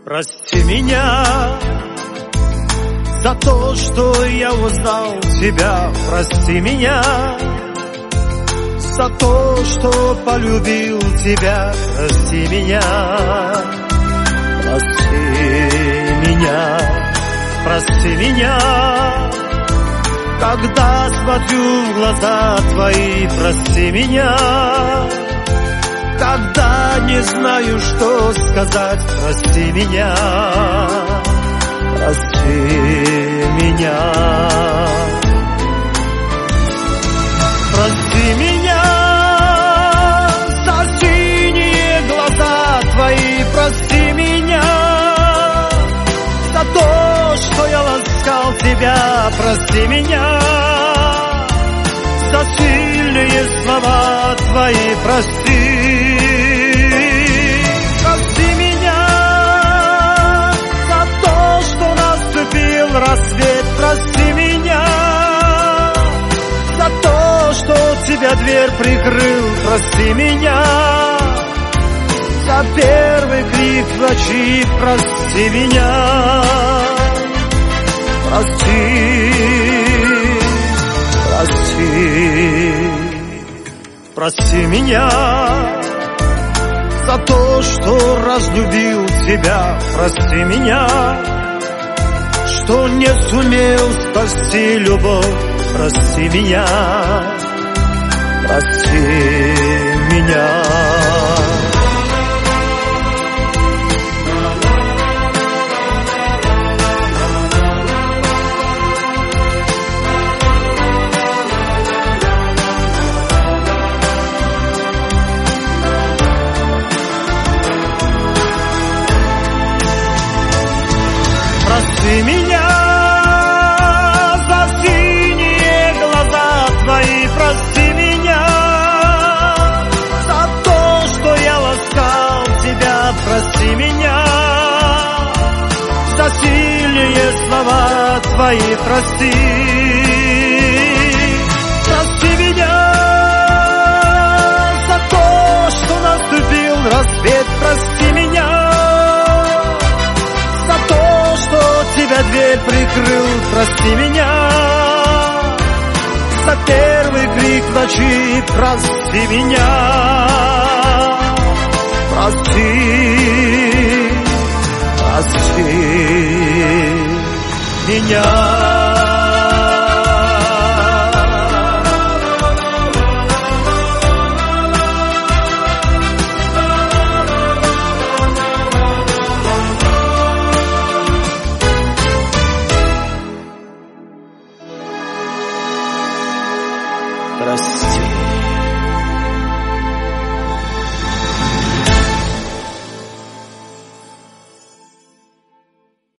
Прости меня за то, что я узнал тебя. Прости меня за то, что полюбил тебя. Прости меня, прости меня, прости меня. Когда смотрю в глаза твои, прости меня. Когда не знаю, что сказать, прости меня, прости меня. Прости меня за синие глаза твои, прости меня за то, что я ласкал тебя, прости меня за сильные слова твои, прости. Прости меня за то, что наступил рассвет, прости меня за то, что тебя дверь прикрыл, прости меня за первый крик в ночи, прости меня, прости, прости, прости меня за то, что разлюбил тебя, прости меня, что не сумел спасти любовь, прости меня, прости меня. Прости меня за синие глаза твои, прости меня за то, что я ласкал тебя, прости меня за сильные слова твои, прости. Прости меня за то, что наступил рассвет, прости меня тебя дверь прикрыл, прости меня за первый крик в ночи, прости меня, прости, прости меня. Прости.